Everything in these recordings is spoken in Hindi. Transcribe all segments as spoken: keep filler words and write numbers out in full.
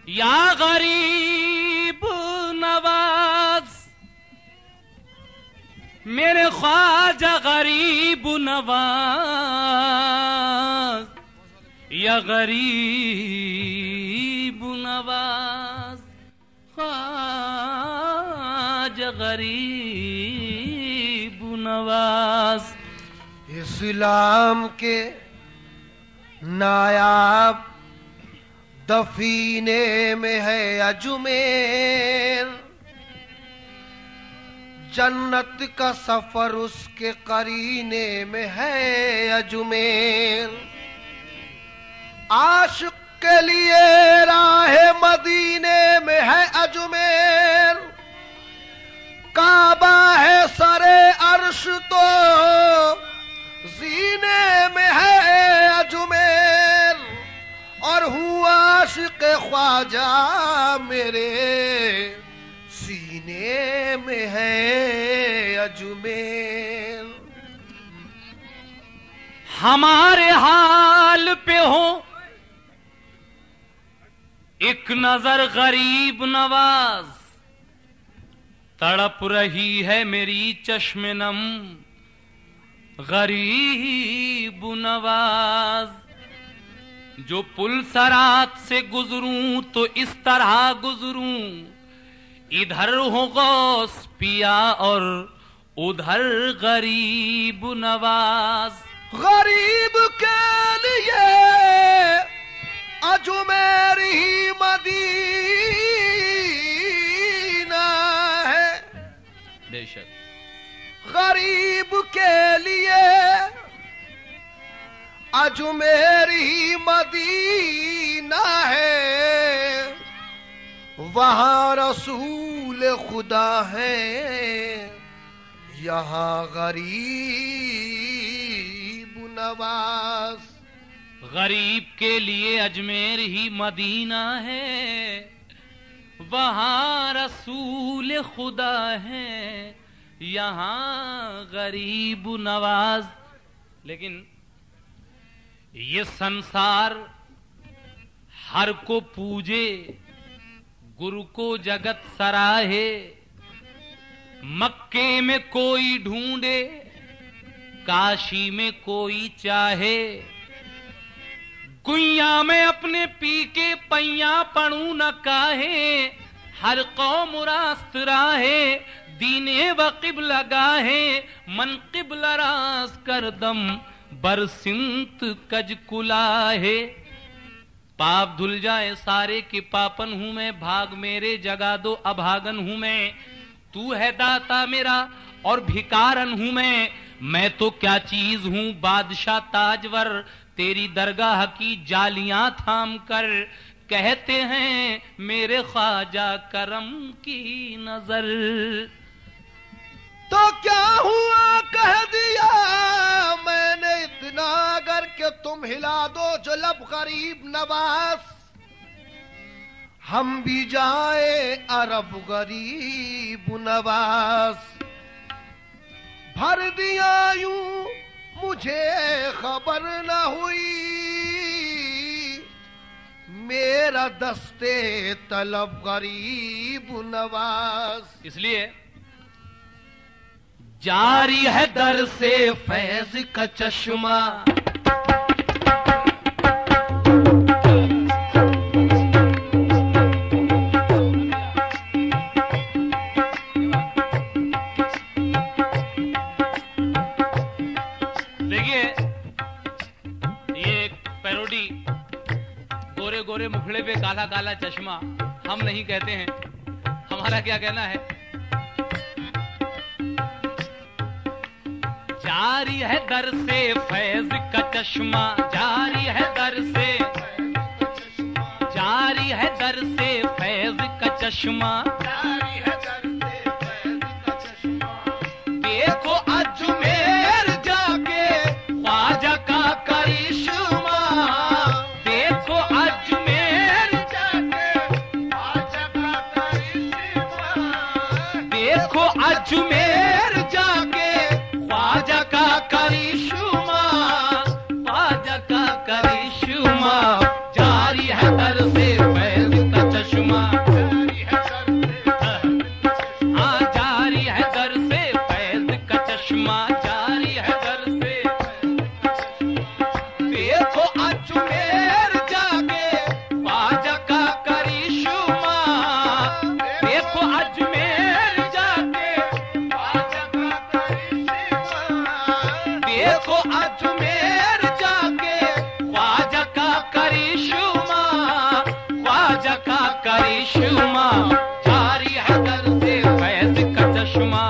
या गरीब नवाज, मेरे ख्वाजा गरीब नवाज, या गरीब नवाज, ख्वाजा गरीब नवाज। इस्लाम के नायाब दफीने में है अजमेर, जन्नत का सफर उसके करीने में है अजमेर। आशिक के लिए राह मदीने में है अजमेर, काबा है सरे अर्श तो जीने में है अजमेर। और हुआ आशिक ख्वाजा मेरे सीने में है अजमेर। हमारे हाल पे हो एक नजर गरीब नवाज, तड़प रही है मेरी चश्मे नम गरीब नवाज। जो पुल सरात से गुजरूं तो इस तरह गुजरूं, इधर हो गौस पिया और उधर गरीब नवाज। गरीब के लिए अजमेर ही मदीना है, बेशक गरीब के लिए अजमेर ही मदीना है। वहाँ रसूल खुदा है, यहाँ गरीब नवाज। गरीब के लिए अजमेर ही मदीना है, वहाँ रसूल खुदा है, यहाँ गरीब नवाज। लेकिन ये संसार हर को पूजे, गुरु को जगत सराहे। मक्के में कोई ढूंढे, काशी में कोई चाहे। गुइया में अपने पी के पैया पड़ू न काहे। हर कौम रास्त राहे, दीने व क़िबला गाहे। मन क़िबला रास कर दम बरसिंत कज कुलाहे। पाप धुल जाए सारे के पापन हूं मैं, भाग मेरे जगा दो अभागन हूं मैं। तू है दाता मेरा और भिकारन हूं मैं, मैं तो क्या चीज हूं बादशाह ताजवर। तेरी दरगाह की जालियां थाम कर कहते हैं मेरे ख्वाजा करम की नजर। तो क्या हुआ कह दिया मैंने इतना, अगर के तुम हिला दो जो लब गरीब नवाज। हम भी जाए अरब गरीब नवाज। भर दिया यूं मुझे खबर न हुई, मेरा दस्ते तलब गरीब नवाज। इसलिए जारी है दर से फैज का चश्मा, देखिए ये एक पैरोडी, गोरे गोरे मुखड़े पे काला काला चश्मा। हम नहीं कहते हैं, हमारा क्या कहना है। जारी है दर से फैज का चश्मा, जारी है दर से, जारी है दर से फैज का चश्मा। देखो अजमेर जाके ख्वाजा का करिश्मा, देखो अजमेर जाके ख्वाजा का करिश्मा, देखो अजमेर जाके ख्वाजा का करिश्मा, ख्वाजा का करिश्मा। जारी है दर से फैज का करिश्मा, जारी है दर से फैज का चश्मा,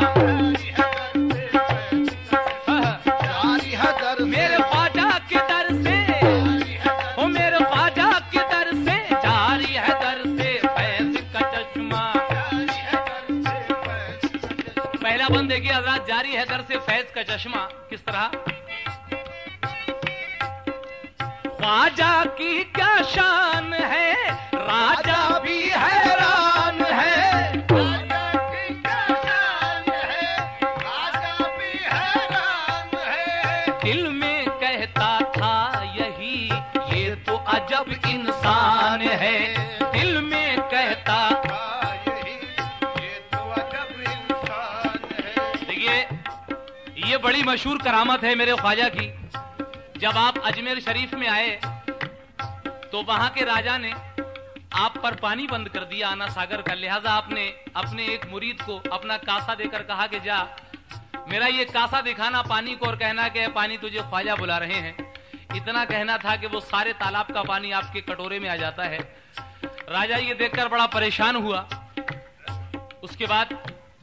जारी है दर मेरे ख्वाजा के दर से, ओ मेरे ख्वाजा के दर से, जारी है दर से फैज का चश्मा। पहला बंद देखिए हजरत, जारी है दर से फैज का चश्मा। किस तरह? ख्वाजा की क्या शान है, राजा भी हैरान है, राजा की क्या शान है, राजा भी हैरान है। दिल में कहता था यही, ये तो अजब इंसान है, दिल में कहता हाँ, यही ये तो अजब इंसान है। देखिए ये बड़ी मशहूर करामत है मेरे ख्वाजा की। जब आप अजमेर शरीफ में आए तो वहां के राजा ने आप पर पानी बंद कर दिया आना सागर का, लिहाजा आपने अपने एक मुरीद को अपना कासा देकर कहा कि जा मेरा ये कासा दिखाना पानी को और कहना कि पानी तुझे ख्वाजा बुला रहे हैं। इतना कहना था कि वो सारे तालाब का पानी आपके कटोरे में आ जाता है। राजा ये देखकर बड़ा परेशान हुआ। उसके बाद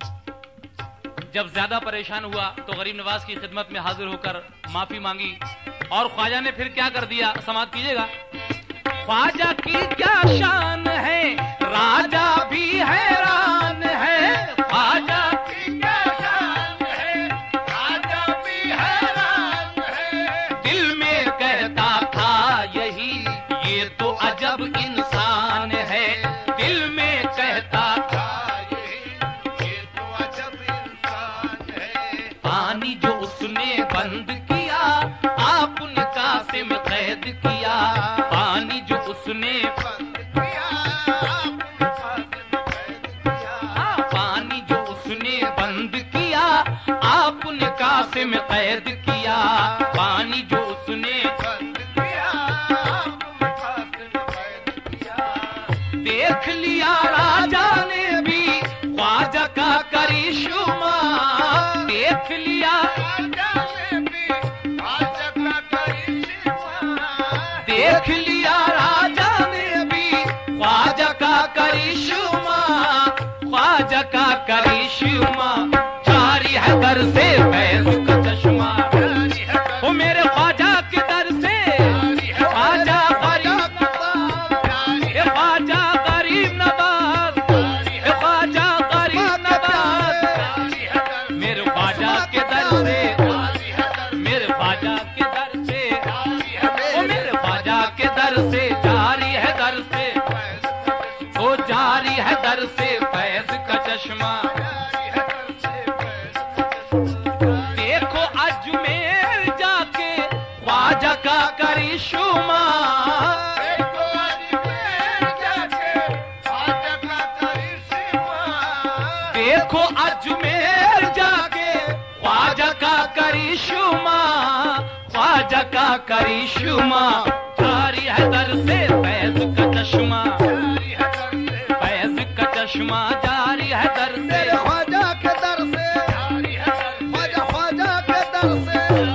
जब ज्यादा परेशान हुआ तो गरीब नवाज की खिदमत में हाजिर होकर माफी मांगी और ख्वाजा ने फिर क्या कर दिया, समाप्त कीजिएगा। ख्वाजा की क्या शान है, राजा भी हैरान है, ख्वाजा की क्या शान है, राजा भी हैरान है। दिल में कहता था यही, ये तो अजब इंसान है, दिल में कहता था यही ये तो अजब इंसान है। पानी जो उसने बंद किया, आपने कासिम कैद किया, पानी जो उसने बंद किया, आपने कासिम कैद किया। हाँ, पानी जो उसने बंद किया, आपने कासिम कैद किया, पानी जो उसने बंद किया, आपने कासिम कैद किया। देख लिया राजा ने भी ख्वाजा का करिश्मा, देख लिया राजा ने भी ख्वाजा का करिश्मा, देख लिया राजा ने भी ख्वाजा का करिश्मा, ख्वाजा का करिश्मा, जारी है दर से फैज का चश्मा। ओ मेरे ख्वाजा के दर से, ख्वाजा गरीब ए ख्वाजा गरीब नवाज, ए ख्वाजा गरीब नवाज, मेरे ख्वाजा के दर से, मेरे ख्वाजा के दर से, ओ मेरे ख्वाजा के दर से, जारी है दर से, ओ जारी है दर से फैज का चश्मा। देखो अजमेर जाके ख्वाजा का करिश्मा, देखो अजमेर जाके ख्वाजा का करिश्मा, देखो अजमेर जाके ख्वाजा का करिश्मा, ख्वाजा का करिश्मा, जारी है दर से फैज का चश्मा, फैज का चश्मा, जारी है दर से। मेरे ख्वाजा के दर से, ख्वाजा ख्वाजा के दर से,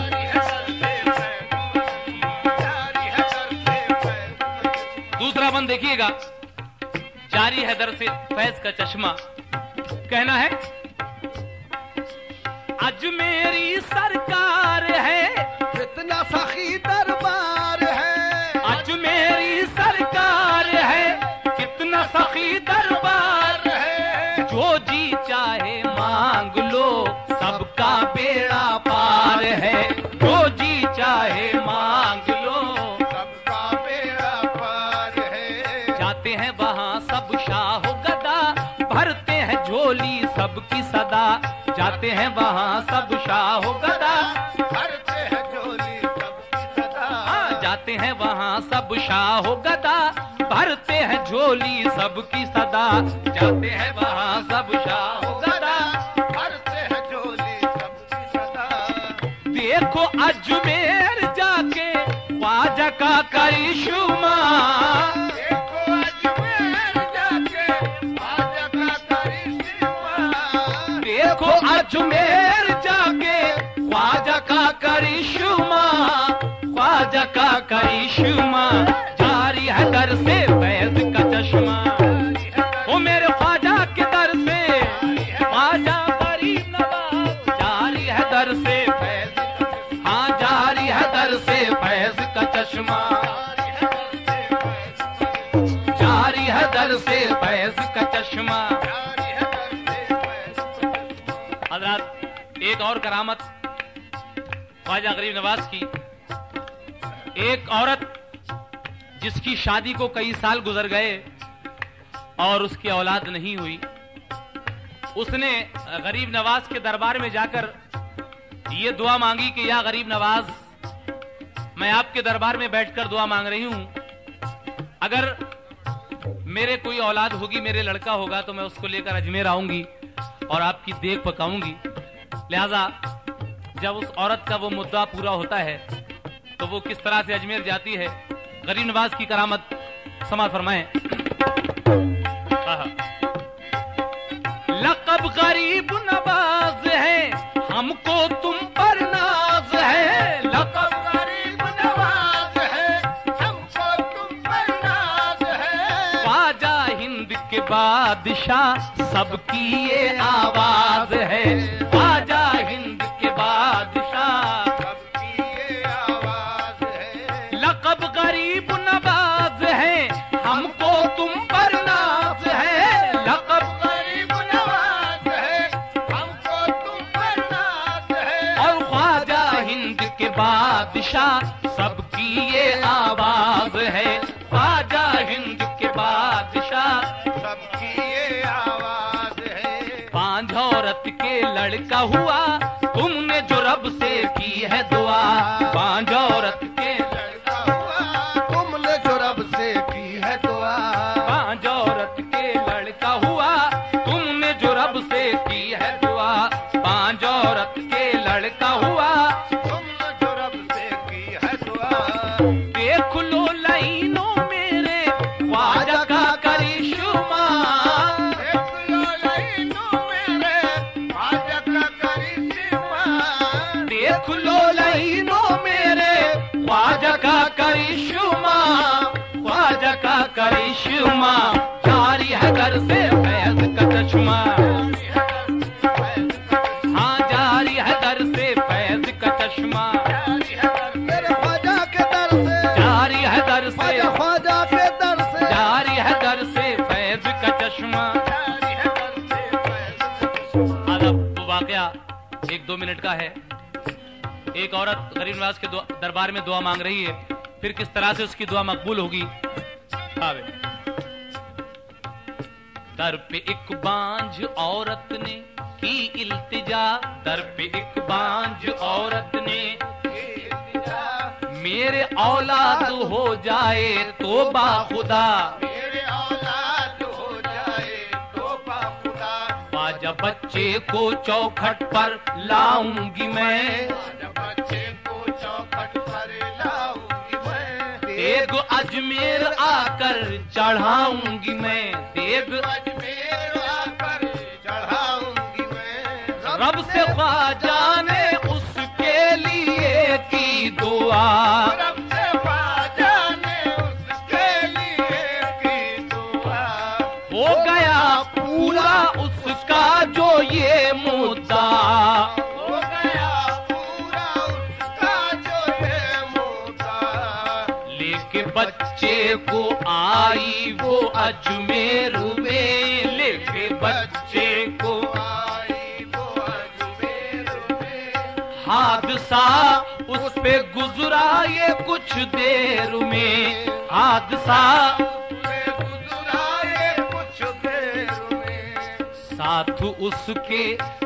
दूसरा बंद देखिएगा, जारी है दर से फैज का चश्मा। कहना है अजमेरी सरकार है, कितना सखी दरबार है, अजमेरी सरकार है, कितना सखी दरबार है। जो जी चाहे मांग लो, सबका बेड़ा पार है, जो जी चाहे मांग लो, सबका बेड़ा पार है। जाते हैं वहाँ सब शाह गदा, भरते हैं झोली सबकी सदा, जाते हैं वहाँ सब शाह गदा, भरते हैं झोली सबकी सदा, हाँ, जाते हैं वहाँ सब शाह गदा, भरते हैं झोली सबकी सदा, जाते हैं वहाँ सब शाह गदा, भरते हैं झोली सबकी सदा। देखो अजमेर जाके ख्वाजा का करिश्मा, देखो अजमेर जाके ख्वाजा का करिश्मा, देखो अजमेर जाके ख्वाजा का करिश्मा, ख्वाजा का करिश्मा, जारी है दर से फैज का चश्मा, दर से फैज का चश्मा। हजरत एक और करामत ख्वाजा गरीब नवाज की, एक औरत जिसकी शादी को कई साल गुजर गए और उसकी औलाद नहीं हुई, उसने गरीब नवाज के दरबार में जाकर ये दुआ मांगी कि या गरीब नवाज, मैं आपके दरबार में बैठकर दुआ मांग रही हूं, अगर मेरे कोई औलाद होगी, मेरे लड़का होगा, तो मैं उसको लेकर अजमेर आऊंगी और आपकी देख पकाऊंगी। लिहाजा जब उस औरत का वो मुद्दा पूरा होता है तो वो किस तरह से अजमेर जाती है, गरीब नवाज की करामत समाअत फरमाएं। लक़ब गरीब नवाज है, हमको तुम पर नाज है। लक़ब गरीब नवाज है, हमको तुम पर नाज है। ख्वाजा हिंद के बादशाह सबकी ये आवाज है। ख्वाजा हिंद के बादशाह सबकी ये आवाज है। लक़ब गरीब नवाज है, हमको तुम पर नाज है। लक़ब गरीब नवाज है, हमको तुम पर नाज है। और ख्वाजा हिंद के बादशाह सबकी ये आवाज है। ख्वाजा हिंद के बादशाह सबकी ये आवाज है। पांच औरत के लड़का हुआ, तुमने जो रब से की है दुआ। पांच औरत के लड़का हुआ, तुमने जो रब से की है दुआ। पांच औरत के लड़का हुआ, तुमने जो रब से की है दुआ। पांच औरत के लड़का हुआ, तुमने जो रब से की है दुआ। देख लो लाइनों मेरे ख्वाजा का करिश्मा। देख लो लाइनों मेरे ख्वाजा का करिश्मा। देख लो लाइनों मेरे ख्वाजा का करिश्मा। ख्वाजा का करिश्मा, जारी है घर से फैज का चश्मा। हाँ, जारी है दर से फैज का चश्मा। मेरे ख्वाजा के दर से, जारी है दर से, ख्वाजा ख्वाजा के दर से, जारी है दर से फैज का चश्मा। अब वो वाकया एक दो मिनट का है। एक औरत गरीब नवाज के दरबार में दुआ मांग रही है, फिर किस तरह से उसकी दुआ मकबूल होगी। आवे। दर पे एक बांझ औरत ने की इल्तिजा। दर पे एक बांझ औरत ने मेरे औलाद हो जाए तो बाखुदा। मेरे औलाद हो जाए तो बाखुदा। ख्वाजा बच्चे को चौखट पर लाऊंगी मैं। ख्वाजा बच्चे को चौखट पर लाऊंगी मैं। देग अजमेर आकर चढ़ाऊंगी मैं। देग अजमेर आकर चढ़ाऊंगी मैं। रब से ख्वाजा ने उसके लिए की दुआ। रब से ख्वाजा ने उसके लिए की दुआ। हो गया पूरा उसका जो ये मुद्दा। हो गया पूरा उसका जो ये मुद्दा। लेके बच्चे को आई वो अजमेर में। लेके बच्चे को आई वो अजमेर में। हादसा उस पे गुजरा ये कुछ देर में। हादसा उससे गुजरा ये कुछ देर में। साथ उसके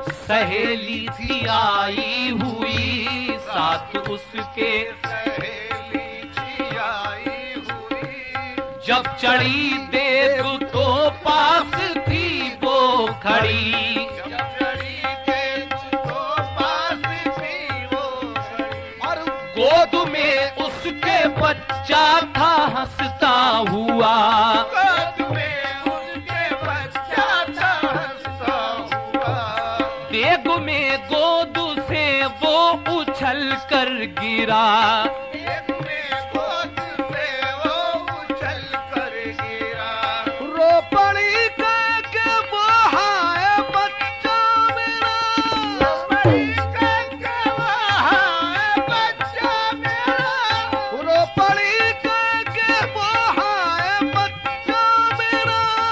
सहेली थी आई हुई। साथ उसके सहेली थी आई हुई। जब चढ़ी देख तो पास थी वो खड़ी। जब चढ़ी देख तो पास थी वो खड़ी। और गोद में उसके बच्चा था हंसता हुआ। गोद में उसके बच्चा था हंसता हुआ। देग में गोद से वो उछल कर गिरा। देग में गोद से वो उछल कर गिरा। रो पड़ी कह के वो हाय बच्चा मेरा। रो पड़ी कह के वो हाय बच्चा मेरा। रो पड़ी कह के वो हाय बच्चा मेरा।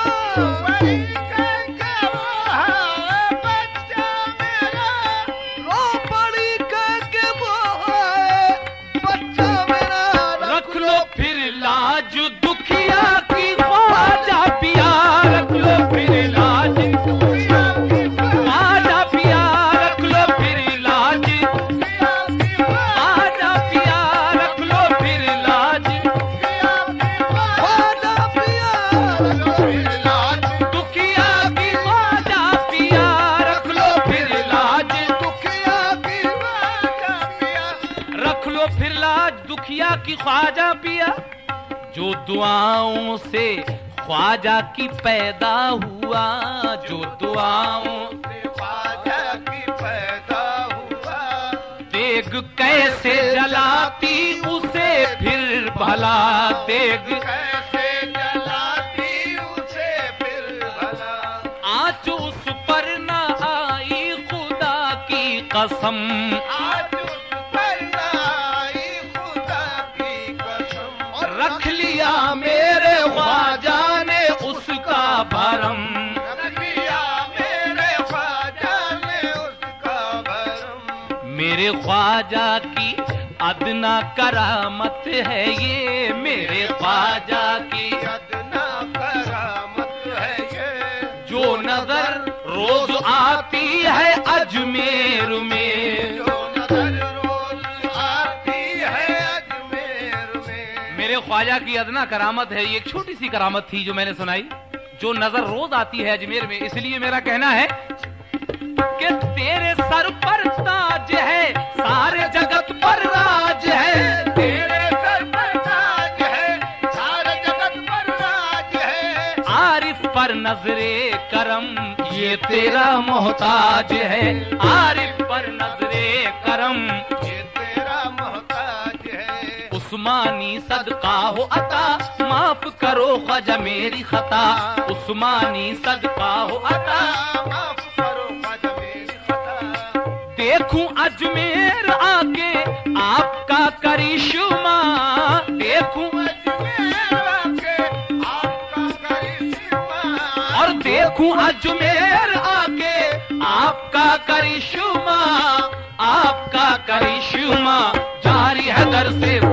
किया कि ख्वाजा पिया, जो दुआओं से ख्वाजा की पैदा हुआ, जो दुआओं से ख्वाजा की पैदा हुआ। देग कैसे जलाती उसे फिर भला, देग कैसे जलाती उसे फिर भला। आज उस पर न आई खुदा की कसम, आज उस पर न आई खुदा की कसम। और रख लिया मेरे ख्वाजा ने उसका भरम, रख लिया मेरे ख्वाजा ने उसका भरम। मेरे ख्वाजा की अदना करामत है ये, मेरे ख्वाजा की अदना करामत है ये, जो नजर रोज आती है अजमेर में, जो नजर रोज आती है अजमेर में। मेरे ख्वाजा की अदना करामत है। ये एक छोटी सी करामत थी जो मैंने सुनाई, जो नजर रोज आती है अजमेर में। इसलिए मेरा कहना है कि तेरे सर पर ताज है, सारे जगत पर राज है, तेरे सर पर ताज है, सारे जगत पर राज है। आरिफ पर नजरे करम ये तेरा मोहताज है, आरिफ पर नजरे करम ये तेरा मोहताज है। उस्मानी सदका हो अता, माफ करो ख्वाजा मेरी खता, उस्मानी सदका हो अता। माफ करो ख्वाजा मेरी खता। देखूं अजमेर आके आपका करिश्मा, देखूं अजमेर आके आपका करिश्मा। और देखूं अजमेर आके आपका करिश्मा, आपका करिश्मा। जारी है दर से